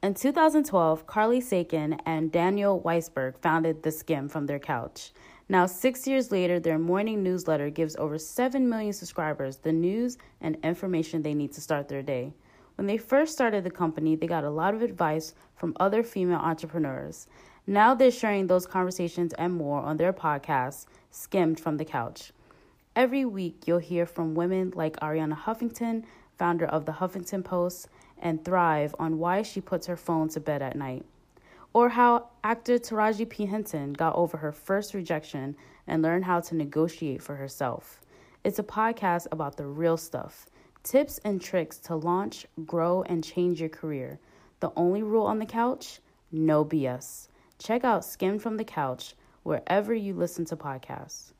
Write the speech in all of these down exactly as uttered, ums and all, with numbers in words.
In two thousand twelve, Carly Sagan and Daniel Weisberg founded The Skim from their couch. Now, six years later, their morning newsletter gives over seven million subscribers the news and information they need to start their day. When they first started the company, they got a lot of advice from other female entrepreneurs. Now they're sharing those conversations and more on their podcast, Skimmed from the Couch. Every week, you'll hear from women like Arianna Huffington, founder of the Huffington Post, and Thrive on why she puts her phone to bed at night. Or how actor Taraji P. Henson got over her first rejection and learned how to negotiate for herself. It's a podcast about the real stuff, tips and tricks to launch, grow, and change your career. The only rule on the couch? No B S. Check out Skimmed from the Couch wherever you listen to podcasts.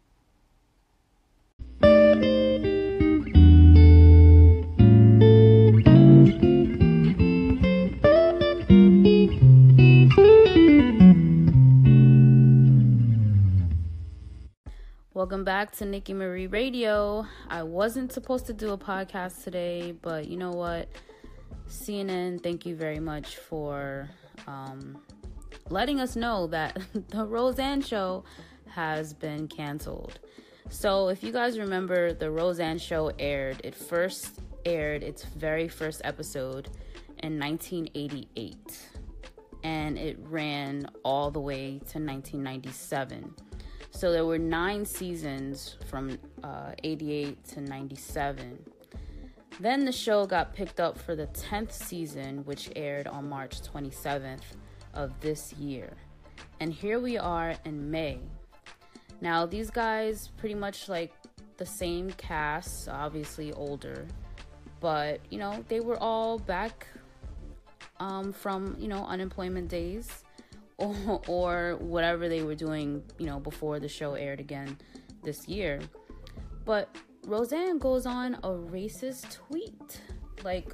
Welcome back to Nikki Marie Radio. I wasn't supposed to do a podcast today, but you know what? C N N, thank you very much for um, letting us know that the Roseanne show has been canceled. So if you guys remember, the Roseanne show aired, it first aired its very first episode in nineteen eighty-eight, and it ran all the way to nineteen ninety-seven. So there were nine seasons from uh, eighty-eight to ninety-seven. Then the show got picked up for the tenth season, which aired on March twenty-seventh of this year. And here we are in May. Now, these guys pretty much like the same cast, obviously older, but, you know, they were all back um, from, you know, unemployment days. Or, or whatever they were doing, you know, before the show aired again this year. But Roseanne goes on a racist tweet. Like,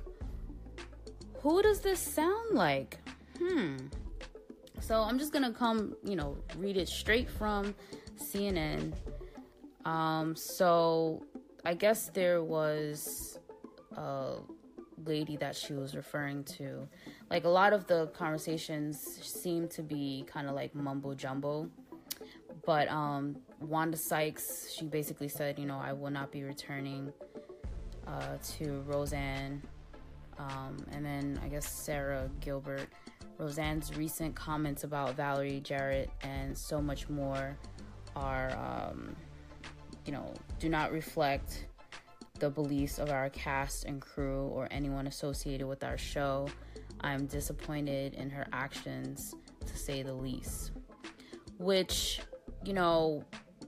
who does this sound like? Hmm. So I'm just gonna come, you know, read it straight from C N N. Um, so I guess there was a lady that she was referring to. Like, a lot of the conversations seem to be kind of like mumbo jumbo. But um, Wanda Sykes, she basically said, you know, I will not be returning uh, to Roseanne. Um, and then I guess Sarah Gilbert, Roseanne's recent comments about Valerie Jarrett and so much more are, um, you know, do not reflect the beliefs of our cast and crew or anyone associated with our show. I'm disappointed in her actions, to say the least. Which, you know,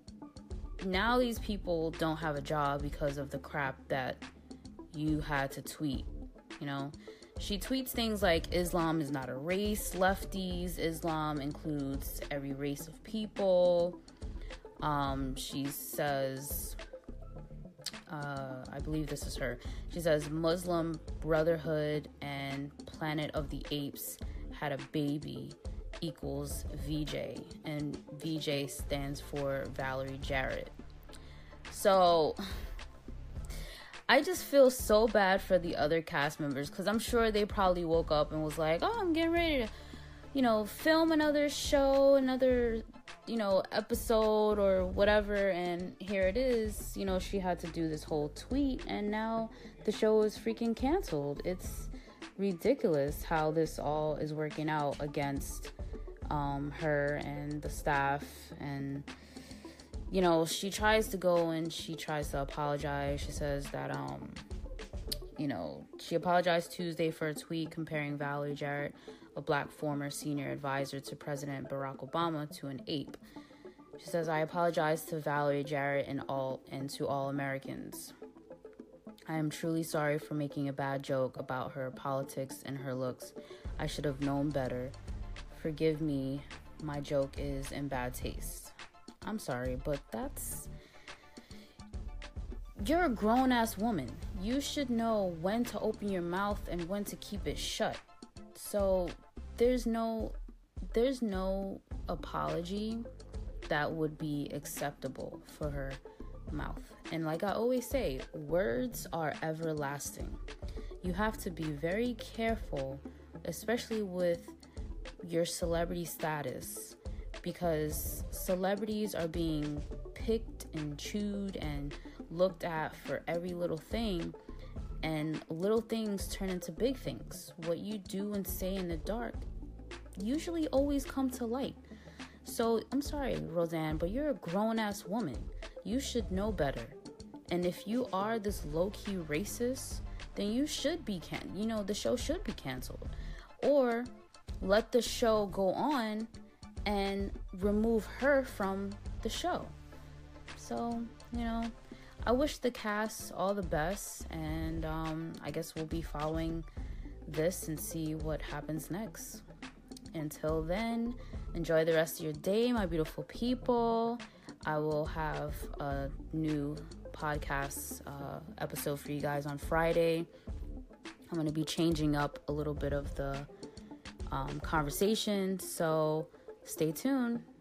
now these people don't have a job because of the crap that you had to tweet, you know. She tweets things like Islam is not a race, lefties, Islam includes every race of people. Um, she says... Uh, I believe this is her. She says Muslim Brotherhood and Planet of the Apes had a baby equals V J, and V J stands for Valerie Jarrett. So I just feel so bad for the other cast members, because I'm sure they probably woke up and was like, oh, I'm getting ready to, you know, film another show, another, you know, episode or whatever, and here it is. You know, she had to do this whole tweet, and now the show is freaking canceled. It's ridiculous how this all is working out against um, her and the staff. And, you know, she tries to go and she tries to apologize. She says that, um, you know, she apologized Tuesday for a tweet comparing Valerie Jarrett, a black former senior advisor to President Barack Obama, to an ape. She says, I apologize to Valerie Jarrett and all and to all Americans. I am truly sorry for making a bad joke about her politics and her looks. I should have known better. Forgive me, my joke is in bad taste. I'm sorry, but that's... You're a grown-ass woman. You should know when to open your mouth and when to keep it shut. So there's no there's no apology that would be acceptable for her mouth. And like I always say, words are everlasting. You have to be very careful especially with your celebrity status, because celebrities are being picked and chewed and looked at for every little thing, and little things turn into big things. What you do and say in the dark usually always come to light. So I'm sorry, Roseanne, but you're a grown-ass woman. You should know better. And if you are this low-key racist, then you should be can you know the show should be canceled, or let the show go on and remove her from the show. So, you know, I wish the cast all the best, and um, I guess we'll be following this and see what happens next. Until then, enjoy the rest of your day, my beautiful people. I will have a new podcast uh, episode for you guys on Friday. I'm going to be changing up a little bit of the um, conversation, so stay tuned.